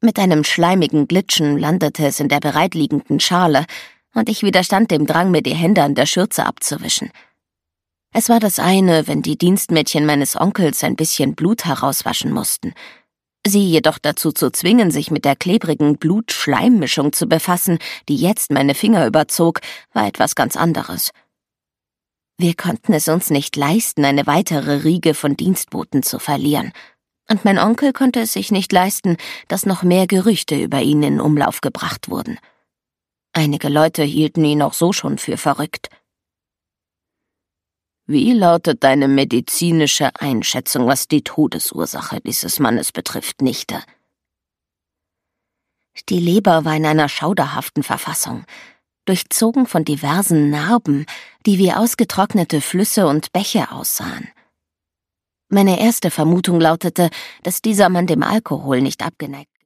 Mit einem schleimigen Glitschen landete es in der bereitliegenden Schale, und ich widerstand dem Drang, mir die Hände an der Schürze abzuwischen. Es war das eine, wenn die Dienstmädchen meines Onkels ein bisschen Blut herauswaschen mussten. Sie jedoch dazu zu zwingen, sich mit der klebrigen Blut-Schleim-Mischung zu befassen, die jetzt meine Finger überzog, war etwas ganz anderes. Wir konnten es uns nicht leisten, eine weitere Riege von Dienstboten zu verlieren. Und mein Onkel konnte es sich nicht leisten, dass noch mehr Gerüchte über ihn in Umlauf gebracht wurden. Einige Leute hielten ihn auch so schon für verrückt. Wie lautet deine medizinische Einschätzung, was die Todesursache dieses Mannes betrifft, Nichte? Die Leber war in einer schauderhaften Verfassung, durchzogen von diversen Narben, die wie ausgetrocknete Flüsse und Bäche aussahen. Meine erste Vermutung lautete, dass dieser Mann dem Alkohol nicht abgeneigt